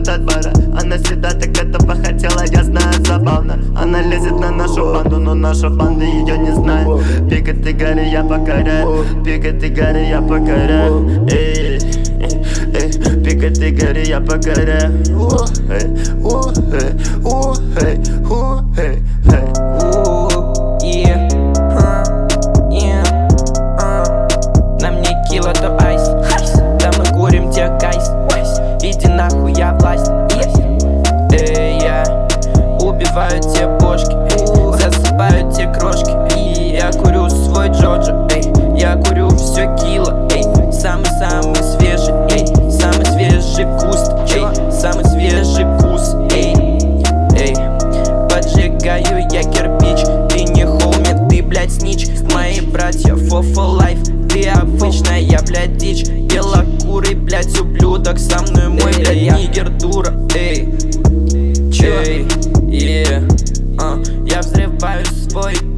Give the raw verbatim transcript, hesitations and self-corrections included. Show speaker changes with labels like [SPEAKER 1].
[SPEAKER 1] уходит от бара. Она всегда так этого хотела, я знаю, забавно. Она лезет на нашу банду, но наша банда ее не знает. Пикает и горы я покоряю, пикает и горы я покоряю. Эй, эй, пикает и горы я покоряю. Эй, эй, эй, эй, эй.
[SPEAKER 2] То айс, да мы курим тебе кайс. Иди нахуй, я власть. Эй, я убиваю те бошки, засыпаю те крошки. И я курю свой Джоджо, эй, я курю все кило, эй, самый-самый свежий, эй, самый свежий куст, эй, самый свежий вкус, эй, эй. Поджигаю я кирпич, ты не хоуми, ты, блядь, снич. Мои братья фо for life. Ты обычная, блядь, дичь. Белокурый, блядь, ублюдок. Со мной мой, блядь, нигер дура. Эй, эй, yeah. uh, я взрываю свой